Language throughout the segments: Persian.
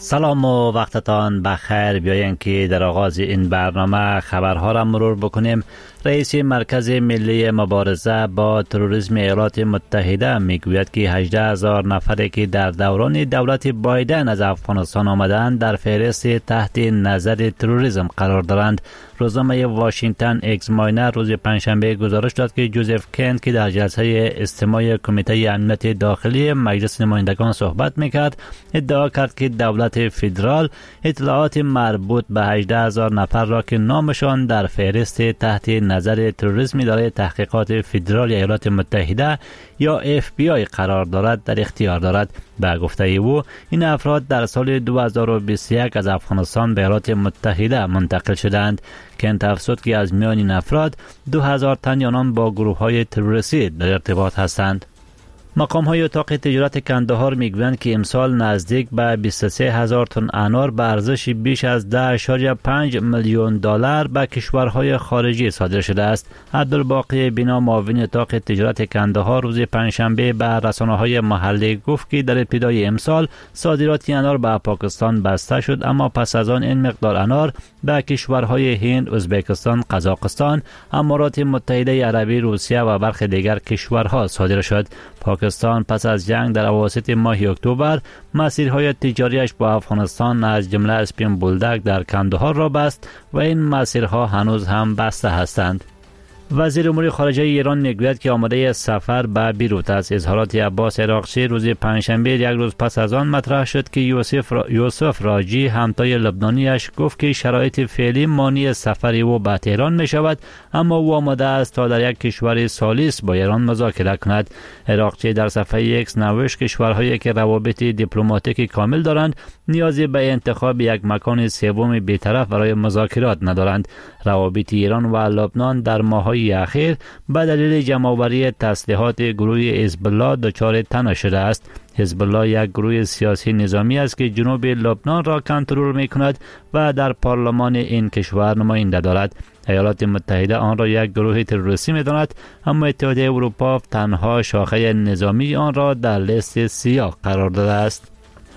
سلام و وقتتان بخیر. بیاین که در آغاز این برنامه خبرها را مرور بکنیم. رئیس مرکز ملی مبارزه با تروریسم ایالات متحده میگوید که 18,000 نفری که در دوران دولت بایدن از افغانستان آمدند در فهرست تحت نظر تروریسم قرار دارند. روزنامه واشنگتن اکس-ماینر روز پنجشنبه گزارش داد که جوزف کینت که در جلسه استماع کمیته امنیت داخلی مجلس نمایندگان صحبت میکرد ادعا کرد که دولت فدرال اطلاعات مربوط به 18,000 نفر را که نامشان در فهرست تحت نظر تروریسم اداره تحقیقات فدرال ایالات متحده یا FBI قرار دارد در اختیار دارد. به گفته او این افراد در سال 2021 از افغانستان به ایالات متحده منتقل شدند. کینت افزود که از میان این افراد 2,000 تن آنان با گروه های تروریستی در ارتباط هستند. مقام های اتاق تجارت کندهار میگویند که امسال نزدیک به 23,000 تن انار به ارزش بیش از 10.5 میلیون دلار به کشورهای خارجی صادر شده است. عبدالباقی بینا معاون اتاق تجارت کندهار روز پنجشنبه به رسانه‌های محلی گفت که در ابتدای امسال صادرات انار به پاکستان بسته شد، اما پس از آن این مقدار انار به کشورهای هند، ازبکستان، قزاقستان، امارات متحده عربی، روسیه و برخی دیگر کشورها صادر شد. پاکستان پس از جنگ در اواسط ماه اکتبر مسیرهای تجاریش با افغانستان از جمله اسپین بولدک در کندهار را بست و این مسیرها هنوز هم بسته هستند. وزیر امور خارجه ایران میگوید که آماده سفر به بیروت است. اظهارات عباس عراقچی روز پنجشنبه یک روز پس از آن مطرح شد که یوسف راجی همتای لبنانیش گفت که شرایط فعلی مانع سفر او به تهران می شود، اما او آماده است تا در یک کشور ثالث با ایران مذاکره کند. عراقچی در صفحه ایکس نوشت کشورهایی که روابط دیپلماتیکی کامل دارند نیازی به انتخاب یک مکان سوم بی‌طرف برای مذاکرات ندارند. روابط ایران و لبنان در ماه‌های اخیر به دلیل جمع‌آوری تسلیحات گروه حزب الله دچار تنش شده است. حزب الله یک گروه سیاسی نظامی است که جنوب لبنان را کنترل می‌کند و در پارلمان این کشور نماینده دارد. ایالات متحده آن را یک گروه تروریستی می‌داند، اما اتحادیه اروپا تنها شاخه نظامی آن را در لیست سیاه قرار داده است.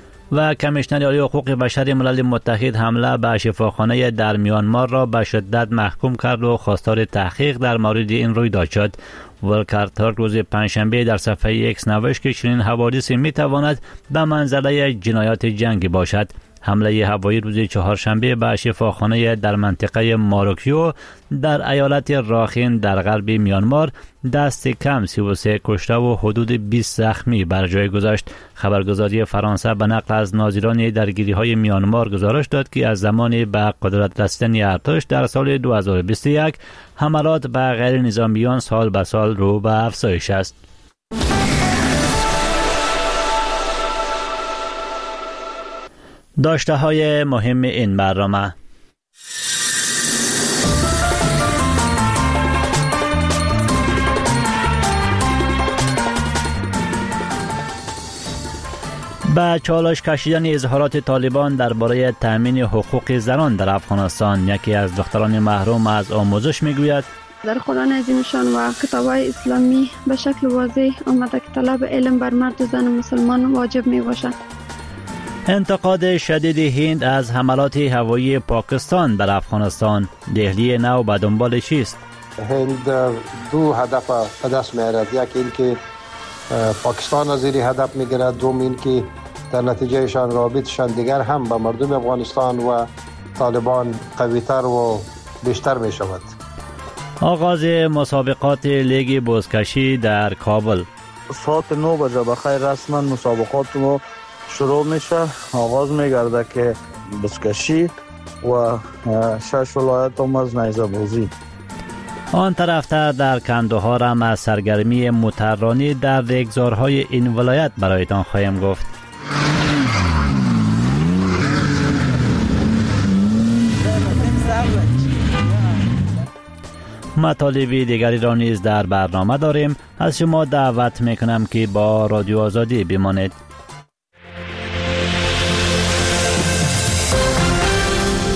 و کمیشنر عالی حقوق بشر ملل متحد حمله به شفاخانه در میانمار را به شدت محکوم کرد و خواستار تحقیق در مورد این رویداد شد. ولکر ترک روز پنجشنبه در صفحه ایکس نوشت که چنین حوادثی میتواند به منزله جنایات جنگی باشد. حمله هوایی روز چهارشنبه به شفاخانه در منطقه ماروکیو در ایالت راخین در غرب میانمار دست کم 33 کشته و حدود 20 زخمی بر جای گذاشت. خبرگزاری فرانسه به نقل از ناظران درگیری‌های میانمار گزارش داد که از زمان به قدرت رسیدن ارتش در سال 2021 حملات به غیر نظامیان سال به سال رو به افزایش است. داشته های مهم این برنامه: به چالش کشیدن اظهارات طالبان درباره تامین حقوق زنان در افغانستان، یکی از دختران محروم از آموزش میگوید در قرآن عظیمشان و کتاب‌های اسلامی به شکل واضح آمده که طلب علم بر مرد و زن مسلمان واجب میباشد. انتقاد شدید هند از حملات هوایی پاکستان بر افغانستان، دهلی نو به دنبال چیست؟ هند دو هدف به دست میارد، یک این که پاکستان از زیر هدف میگیرد، دوم این که در نتیجهشان رابطشان دیگر هم به مردم افغانستان و طالبان قویتر و بیشتر می شود. آغاز مسابقات لیگ بزکشی در کابل. ساعت 9 بجه بخیر رسما مسابقات ما شروع میشه. آغاز میگرده که بزکشی و 6 ولایت هم از نیزه بازی. آن طرفتر در کندهار هم از سرگرمی موتررانی در ریگزارهای این ولایت برایتان خواهیم گفت. مطالب دیگری را نیز در برنامه داریم. از شما دعوت میکنم که با رادیو آزادی بمانید.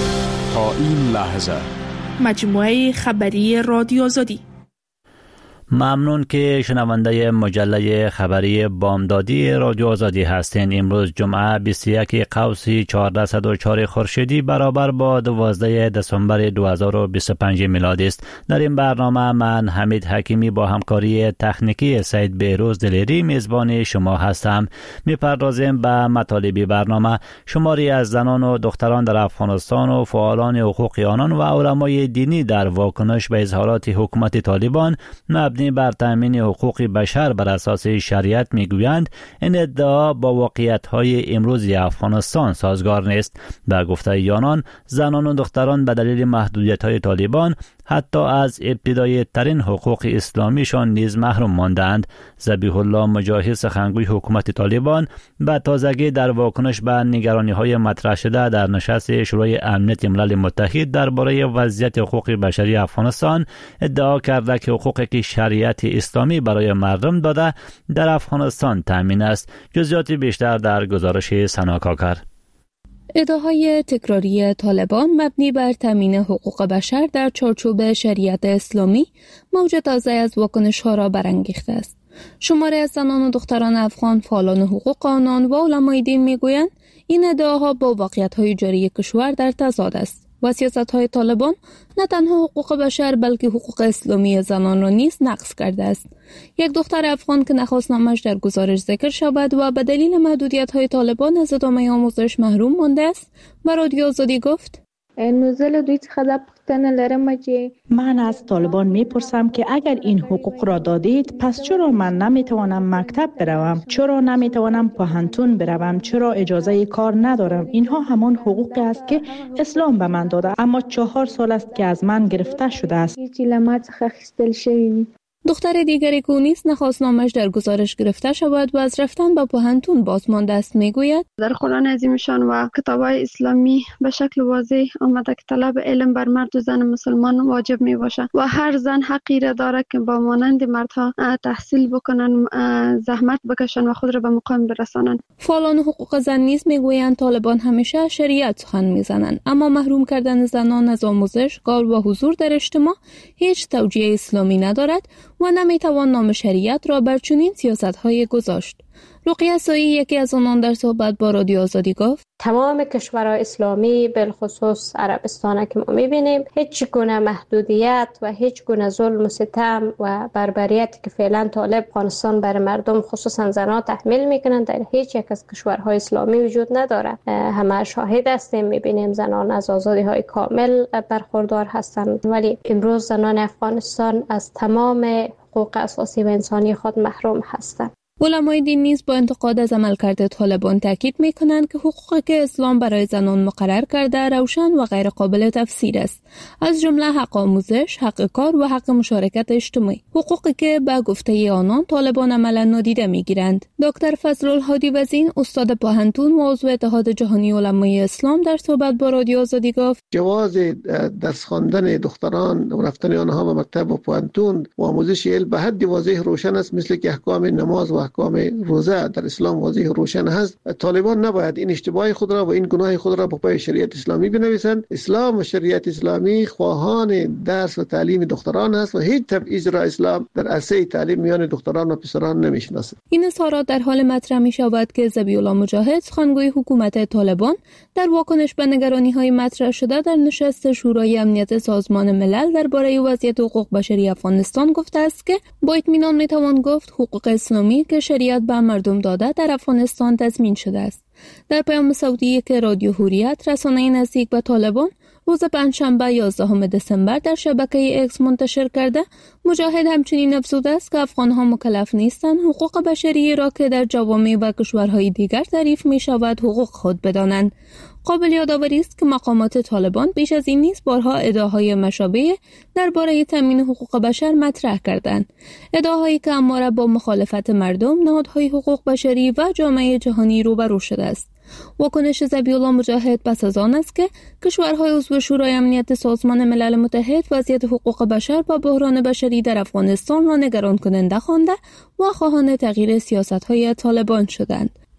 تا این لحظه مجموعه خبری رادیو آزادی. ممنون که شنونده مجله خبری بامدادی رادیو آزادی هستین. امروز جمعه 21 قوس 1404 خورشیدی برابر با 12 دسامبر 2025 میلادی است. در این برنامه من حمید حکیمی با همکاری تکنیکی سید بهروز دلیری میزبان شما هستم. میپردازیم به مطالب برنامه. شماری از زنان و دختران در افغانستان و فعالان حقوق آنان و علمای دینی در واکنش به اظهارات حکومت طالبان مبنی بر تامین حقوق بشر بر اساس شریعت میگویند این ادعا با واقعیت‌های امروزی افغانستان سازگار نیست. به گفته آنان زنان و دختران به دلیل محدودیت‌های طالبان حتی از ابتدایی ترین حقوق اسلامیشان نیز محروم ماندند. ذبیح الله مجاهد سخنگوی حکومت طالبان به تازگی در واکنش به نگرانی‌های مطرح شده در نشست شورای امنیت ملل متحد درباره وضعیت حقوق بشری افغانستان ادعا کرده که حقوقی که شریعت اسلامی برای مردم داده در افغانستان تامین است. جزئیات بیشتر در گزارش سنا کاکر. ادعاهای تکراری طالبان مبنی بر تامین حقوق بشر در چارچوب شریعت اسلامی موج تازه از واکنش‌ها را برانگیخته است. شماری از زنان و دختران افغان فعالان حقوق آنان و علمای دین میگویند این ادعاها با واقعیت‌های جاری کشور در تضاد است و سیاست‌های طالبان نه تنها حقوق بشر بلکه حقوق اسلامی زنان را نیز نقض کرده است. یک دختر افغان که نخواست نامش در گزارش ذکر شود و به دلیل محدودیت‌های طالبان از ادامه آموزش محروم مانده است به رادیو آزادی گفت: من از طالبان میپرسم که اگر این حقوق را دادید پس چرا من نمیتوانم مکتب بروم؟ چرا نمیتوانم پوهنتون بروم؟ چرا اجازه کار ندارم؟ اینها همان حقوقی است که اسلام به من داده، اما 4 سال است که از من گرفته شده است. دختر دیگری که نیز نخواست نامش در گزارش گرفته شود و از رفتن به پوهنتون باز مانده است میگوید: در قرآن عظیمشان و کتاب‌های اسلامی به شکل واضح آمده که طلب علم بر مرد و زن مسلمان واجب می باشد و هر زن حقی را دارد که با مانند مردها تحصیل بکنند، زحمت بکشند و خود را به مقام برسانند. فعالان حقوق زن نیز میگویند طالبان همیشه شریعت سخن میزنند، اما محروم کردن زنان از آموزش، کار و حضور در اجتماع هیچ توجیه اسلامی ندارد و نمیتوان نام شریعت را بر چنین سیاست‌های گذاشت. رقیه سایی یکی از آنان در صحبت با رادیو آزادی گفت: تمام کشورهای اسلامی بالخصوص عربستان که ما می‌بینیم هیچ گونه محدودیت و هیچ گونه ظلم و ستم و بربریتی که فعلا طالب افغانستان بر مردم خصوصا زنان تحمیل میکنند در هیچ یک از کشورهای اسلامی وجود ندارد. همه شاهد هستیم، می‌بینیم زنان از آزادی‌های کامل برخوردار هستند، ولی امروز زنان افغانستان از تمام حقوق اساسی و انسانی خود محروم هستند. علمای دین نیز با انتقاد از عملکرد طالبان تاکید می‌کنند که حقوقی که اسلام برای زنان مقرر کرده روشن و غیر قابل تفسیر است، از جمله حق آموزش، حق کار و حق مشارکت اجتماعی، حقوقی که به گفته آنان طالبان عملاً نادیده می‌گیرند. دکتر فضل الهادی وزین، استاد پوهنتون و عضو اتحاد جهانی علمای اسلام در صحبت با رادیو آزادی گفت: جواز درس خواندن دختران و رفتن آنها به مکتب و پوهنتون و آموزش علم به حد واضح روشن است، مثل که احکام نماز و احکام روزه در اسلام واضح روشن هست. طالبان نباید این اشتباه خود را و این گناه خود را به پای شریعت اسلامی بنویسند. اسلام و شریعت اسلامی خواهان درس و تعلیم دختران است و هیچ تبعیض را اسلام در عرصه تعلیم میان دختران و پسران نمیشناسد. این اظهارات در حال مطرح می شود که ذبیح الله مجاهد سخنگوی حکومت طالبان در واکنش به نگرانی‌های مطرح شده در نشست شورای امنیت سازمان ملل درباره وضعیت حقوق بشری افغانستان گفته است که با اطمینان میتوان گفت حقوق اسلامی که شریعت به مردم داده در افغانستان تضمین شده است. در پیام صوتی که رادیو حریت رسانه نزدیک به طالبان روز پنجشنبه 11 دسامبر در شبکه اکس منتشر کرده، مجاهد همچنین افزوده است که افغان‌ها مکلف نیستند حقوق بشری را که در جوامع و کشورهای دیگر تعریف می‌شود حقوق خود بدانند. قابل یادآوری است که مقامات طالبان بیش از این نیز بارها ادعاهای مشابه درباره تامین حقوق بشر مطرح کردند، ادعاهایی که همواره با مخالفت مردم، نهادهای حقوق بشری و جامعه جهانی روبرو شده است. واکنش ذبیح الله مجاهد پس از آن است که کشورهای عضو شورای امنیت سازمان ملل متحد وضعیت حقوق بشر و بحران بشری در افغانستان را نگران کننده خوانده و خواهان تغییر سیاست‌های طالبان شدند.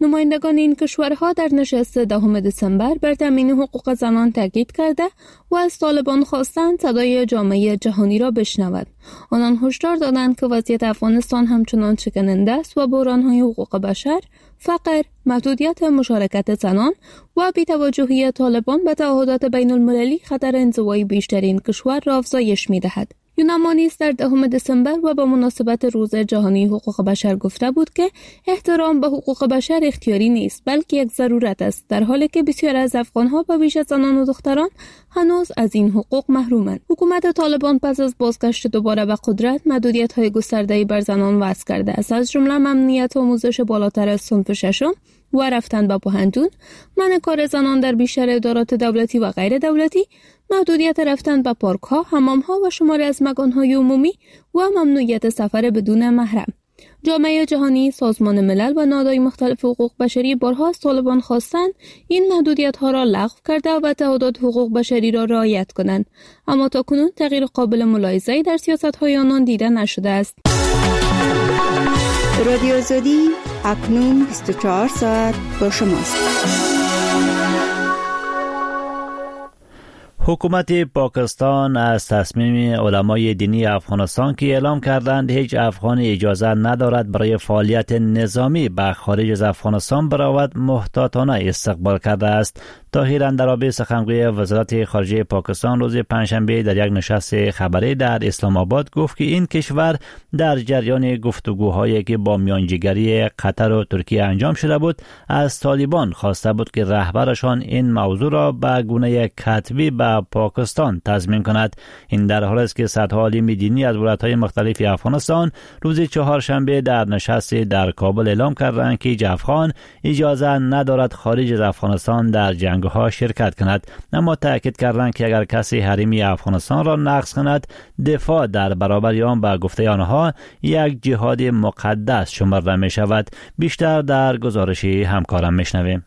نمایندگان این کشورها در نشست 10 دسامبر بر تامین حقوق زنان تاکید کرده و از طالبان خواستند صدای جامعه جهانی را بشنود. آنان هشدار دادند که وضعیت افغانستان همچنان شکننده است و بحران‌های حقوق بشر، فقر، محدودیت مشارکت زنان و بی‌توجهی طالبان به تعهدات بین‌المللی خطر انزوای بیشترین کشور را افزایش می‌دهد. یونامانیس در 10 دسامبر و به مناسبت روز جهانی حقوق بشر گفته بود که احترام به حقوق بشر اختیاری نیست بلکه یک ضرورت است، در حالی که بسیار از افغان‌ها به ویژه زنان و دختران هنوز از این حقوق محرومند. حکومت طالبان پس از بازگشت دوباره به قدرت محدودیت‌های گسترده‌ای بر زنان وضع کرده است، از جمله ممنوعیت آموزش بالاتر از صنف ششم و رفتن به پوهنتون، منع کار زنان در بیشتر ادارات دولتی و غیر دولتی، محدودیت رفتن به پارک‌ها، حمام‌ها و شماری از مکان‌های عمومی و ممنوعیت سفر بدون محرم. جامعه جهانی، سازمان ملل و نهادهای مختلف حقوق بشری بارها از طالبان خواستند این محدودیت‌ها را لغو کرده و تعهدات حقوق بشری را رعایت کنند، اما تاکنون تغییر قابل ملاحظه‌ای در سیاست‌های آنان دیده نشده است. رادیو آزادی اکنون 24 ساعت با شماست. حکومت پاکستان از تصمیم علمای دینی افغانستان که اعلام کردند هیچ افغان اجازه ندارد برای فعالیت نظامی به خارج از افغانستان برود محتاطانه استقبال کرده است. طاهر اندرابی سخنگوی وزارت خارجه پاکستان روز پنجشنبه در یک نشست خبری در اسلام آباد گفت که این کشور در جریان گفتگوهایی که با میانجیگری قطر و ترکیه انجام شده بود از طالبان خواسته بود که رهبرشان این موضوع را به گونه کتبی به پاکستان تضمین کند. این در حالی است که صدها عالم دینی از ولایت‌های مختلف افغانستان روز چهارشنبه در نشست در کابل اعلام کردند که هیچ افغان اجازه ندارد خارج از افغانستان در جنگ‌ها شرکت کند، اما تاکید کردند که اگر کسی حریم افغانستان را نقض کند دفاع در برابر آن به گفته آنها یک جهاد مقدس شمرده می شود. بیشتر در گزارش همکارم میشنویم.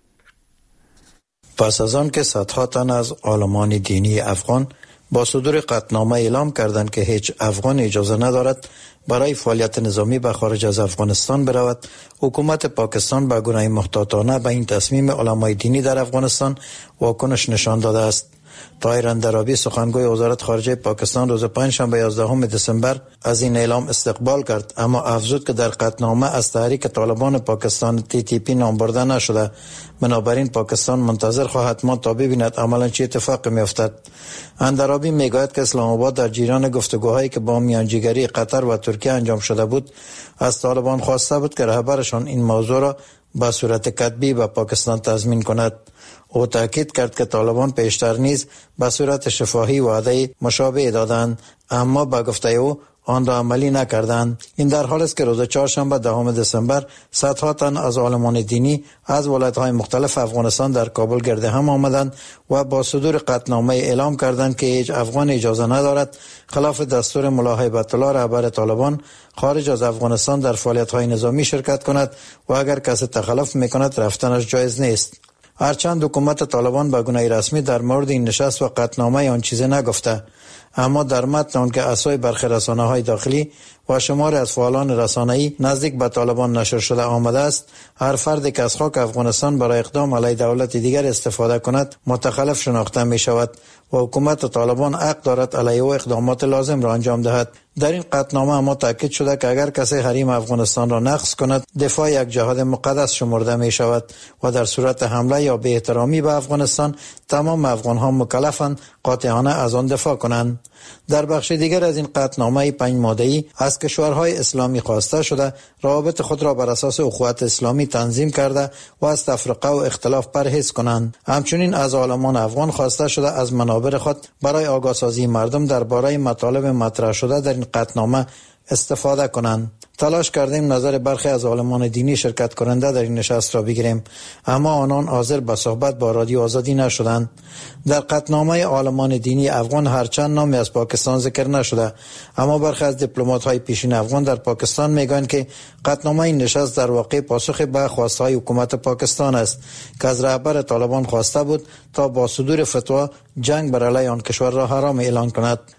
پس از آن که صدها تن از عالمان دینی افغان با صدور قطعنامه اعلام کردند که هیچ افغان اجازه ندارد برای فعالیت نظامی به خارج از افغانستان برود، حکومت پاکستان به گونه محتاطانه به این تصمیم علمای دینی در افغانستان واکنش نشان داده است. طاهر اندرابی سخنگوی وزارت خارجه پاکستان روز پنجشنبه 11 دسامبر از این اعلام استقبال کرد، اما افزود که در قطعنامه از تحریک طالبان پاکستان TTP نام برده نشده، بنابراین پاکستان منتظر خواهد ماند تا ببیند عملا چه اتفاقی میافتد. اندرابی میگوید که اسلام آباد در جریان گفتگوهایی که با میانجیگری قطر و ترکیه انجام شده بود از طالبان خواسته بود که رهبرشان این موضوع را به صورت کتبی به پاکستان تضمین کند. او تاکید کرد که طالبان پیشتر نیز به صورت شفاهی وعده مشابه دادند، اما به گفته او آن را عملی نکردند. این در حالی است که روز چهارشنبه 10 دسامبر صدها تن از عالمان دینی از ولایت‌های مختلف افغانستان در کابل گرد هم آمدند و با صدور قطعنامه اعلام کردند که هیچ افغان اجازه ندارد خلاف دستور ملا هیبت الله رهبر طالبان خارج از افغانستان در فعالیت‌های نظامی شرکت کند و اگر کسی تخلف می‌کند رفتنش جایز نیست. هرچند حکومت طالبان به گونه رسمی در مورد این نشست و قطعنامه آن چیزی نگفته، اما در متن آن که اسای برخی رسانه‌های داخلی و شماری از فعالان رسانه‌ای نزدیک به طالبان نشر شده آمده است، هر فردی که از خاک افغانستان برای اقدام علیه دولت دیگر استفاده کند متخلف شناخته می شود و حکومت طالبان حق دارد علیه او اقدامات لازم را انجام دهد. در این قطعنامه اما تاکید شده که اگر کسی حریم افغانستان را نقض کند دفاع یک جهاد مقدس شمرده می شود و در صورت حمله یا بی احترامی به افغانستان تمام افغان‌ها مکلفند قاطعانه از آن دفاع کنند. در بخش دیگر از این قطعنامه 5 ماده‌ای از کشورهای اسلامی خواسته شده روابط خود را بر اساس اخوت اسلامی تنظیم کرده و از تفرقه و اختلاف پرهیز کنند. همچنین از عالمان افغان خواسته شده از منابر خود برای آگاهسازی مردم درباره مطالب مطرح شده در این قطعنامه استفاده کنند. تلاش کردیم نظر برخی از عالمان دینی شرکت کننده در این نشست را بگیریم، اما آنان حاضر به صحبت با رادیو آزادی نشدند. در قطعنامه عالمان دینی افغان هرچند نامی از پاکستان ذکر نشده، اما برخی از دیپلمات‌های پیشین افغان در پاکستان میگویند که قطعنامه این نشست در واقع پاسخ به خواست‌های حکومت پاکستان است که از رهبر طالبان خواسته بود تا با صدور فتوا جنگ بر علیه آن کشور را حرام اعلان کند.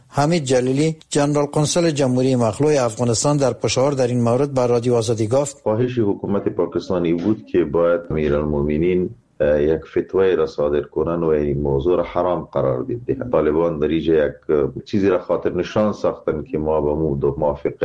حمید جلیلی جنرال قنصل جمهوری مخلوع افغانستان در پشاور در این مورد بر رادیو آزادی گفت خواهش حکومت پاکستانی بود که باید امیرالمومنین یک فتوای را صادر کنن و این موضوع را حرام قرار دهند. طالبان در اینجا یک چیزی را خاطر نشان ساختن که ما با موافق